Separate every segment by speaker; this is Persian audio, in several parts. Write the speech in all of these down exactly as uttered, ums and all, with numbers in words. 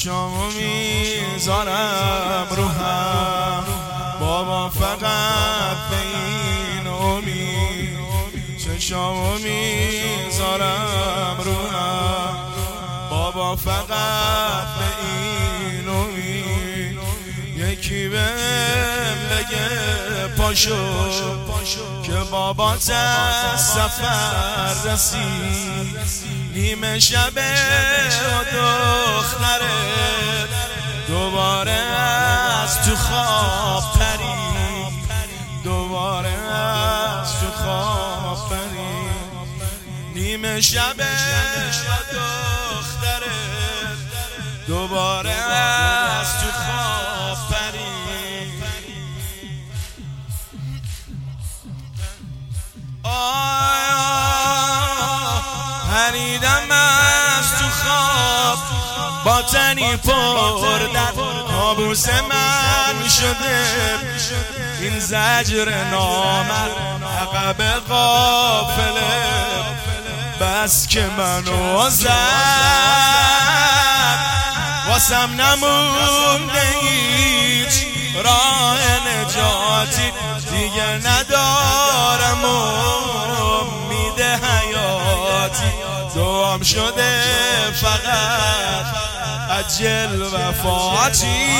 Speaker 1: چشامو میذارم رو هم بابا، فقط به این امید. چشامو میذارم رو هم بابا، فقط به این امید. یکی بهم بگه پاشو که بابا تا سفر رسید. نیمه شبه و دختره دوباره از تو خواب پرید، دوباره از تو خواب پرید. نیمه شبه و دختره دوباره از تو خواب پرید. پریدم از تو خواب با تنی پر در کابوس من شده. این زجر نامرد عقب قافله بس که منو زد. واسم نمونده هیچ راه نجاتی دیگه ندارم، امید حیاتی دوام شده فقط اجل وفاتی.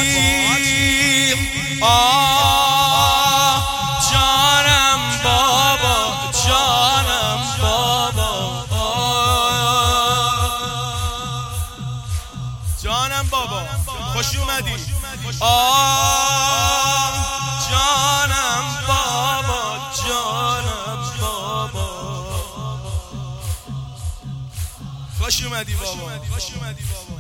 Speaker 1: آه جانم بابا، جانم بابا، جانم بابا خوش اومدی. آه جانم بابا، جانم بابا خوش اومدی بابا، خوش اومدی بابا.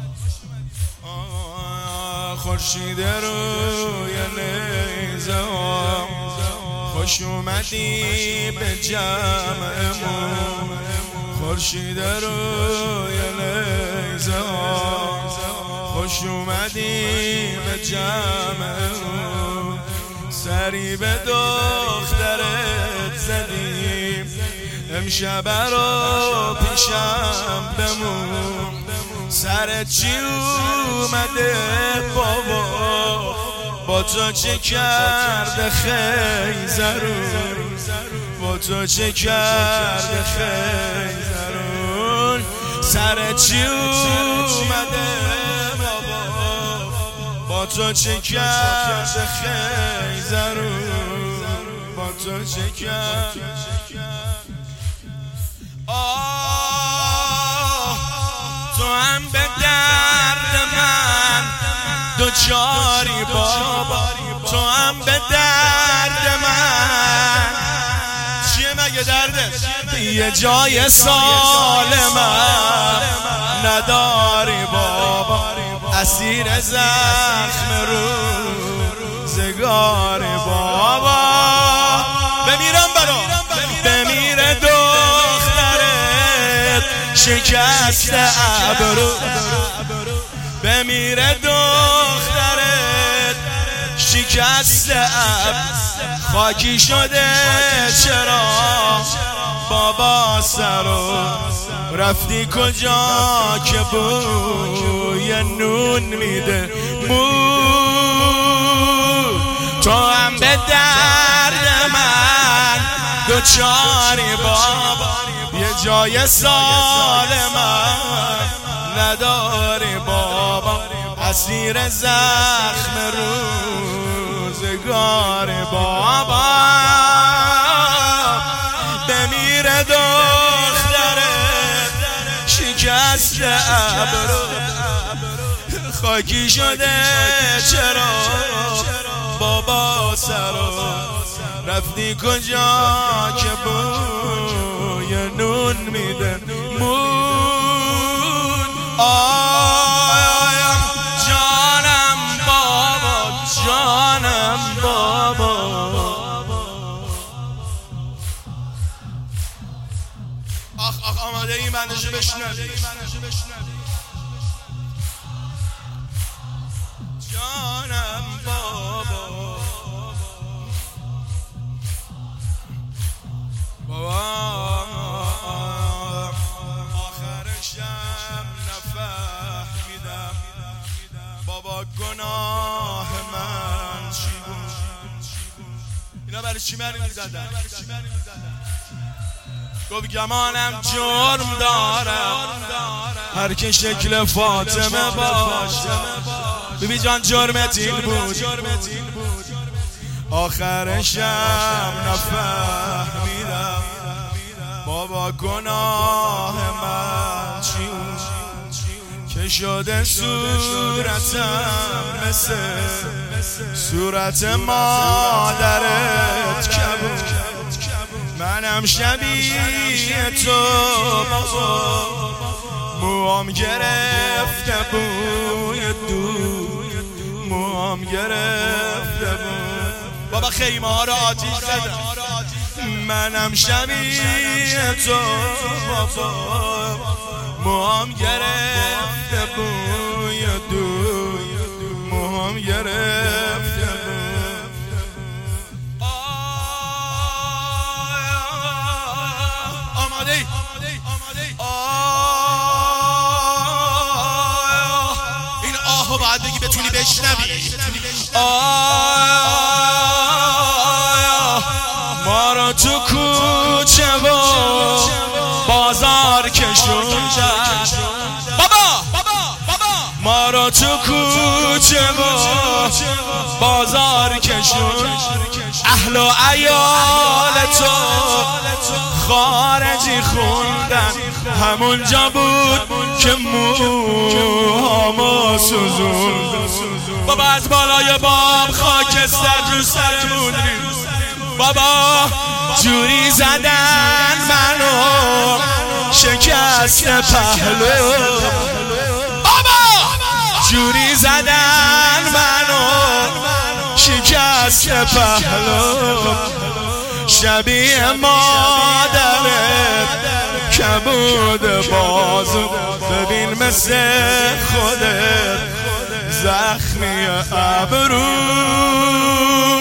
Speaker 1: خورشید روی نیزه خوش اومدی به جمعمون. خورشید روی نیزه خوش اومدی به جمعمون. سری به دخترت زدیم امشب رو پیشم بمون. سرت چی اومده بابا، با تو چه کرده خیزرون، با تو چه کرده خیزرون. سرت چی اومده بابا، با تو چه کرده خیزرون، با تو چه کرده. آه تو هم به درد من دوچاری بابا، تو هم به درد من. چیه مگه دردت؟ یه جای سالمم نداری بابا، اسیر زخم روزگاری بابا. بمیرم برا بمیره دخترت شکسته ابرو، بمیره دخترت شکسته ابر. خاکی شده چرا بابا سرو، رفتی کجا که بوی نون میده مو. تو هم به درد من دوچاری بابا، یه جای سالمم نداری بابا، اسیر زخم روزگار بابا. بمیره دخترت شکسته ابرو، خاکی شده چرا بابا سرو، رفتی کجا که بوی نون میده مون. آیم جانم بابا، جانم بابا. آخ آخ آماده این بندشو بشنوی. جانم بابا، بابا آخرشم نفهمیدم بابا گناه من چی بود؟ اینا برای چی منو میزدن؟ گفت گمانم جرم دارم هر که شکل فاطمه باشه. بیبی جان جرمت این بود آخرشم نفهمیدم بابا گناه من چی بود که شده صورتم مثل صورت مادرت کبود. منم شبیه تو بابا موام گرفته بوی دود موام گرفته بود بابا خیمه ها رو آتیش زدم. منم شبیه تو بابا موام گرفته بوی دود موام گرفته بود. آماده این آهو باید بگی بتونی بشنوی. ما رو تو کوچه و بازار کشوندن بابا ما رو تو کوچه و بازار کشوندن. اهل و عیال تو خارجی خوندن همونجا بود که موهامو سوزون. بابا از بالای باب خاکستر رو سرمون بابا جوری زدن منو شکست پهلو بابا جوری زدن منو شکست پهلو. شبیه مادرت کبود بازو ببین مثل خودت زخمی ابرو